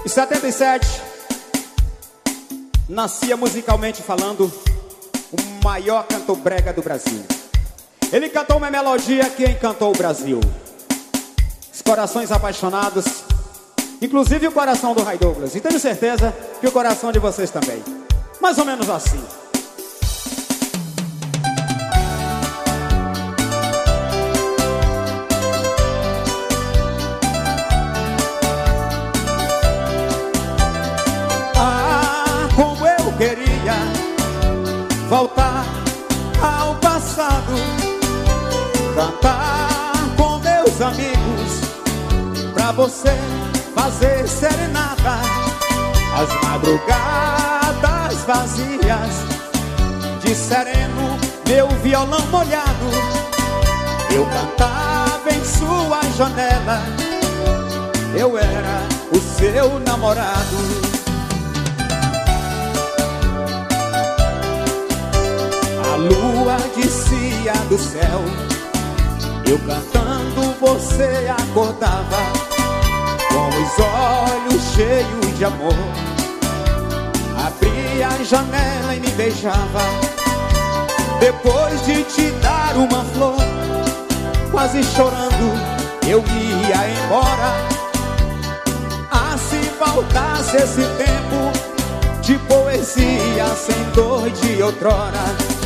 Em 77, nascia musicalmente falando o maior cantor brega do Brasil. Ele cantou uma melodia que encantou o Brasil. Os corações apaixonados, inclusive o coração do Ray Douglas. E tenho certeza que o coração de vocês também. Mais ou menos assim. Como eu queria voltar ao passado, cantar com meus amigos, pra você fazer serenata. As madrugadas vazias, de sereno meu violão molhado, eu cantava em sua janela, eu era o seu namorado. A lua descia do céu, eu cantando você acordava, com os olhos cheios de amor. Abria a janela e me beijava, depois de te dar uma flor, quase chorando eu ia embora. Ah, se voltasse esse tempo de poesia sem dor de outrora.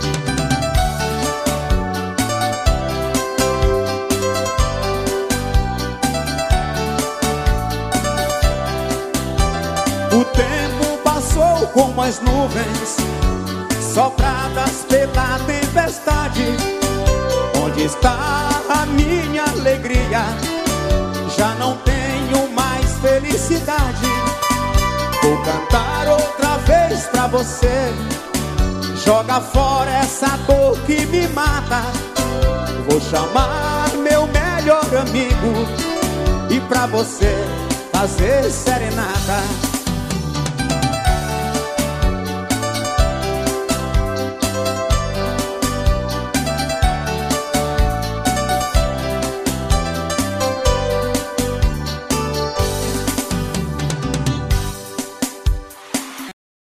O tempo passou como as nuvens sopradas pela tempestade. Onde está a minha alegria? Já não tenho mais felicidade. Vou cantar outra vez pra você, joga fora essa dor que me mata. Vou chamar meu melhor amigo e pra você fazer serenata.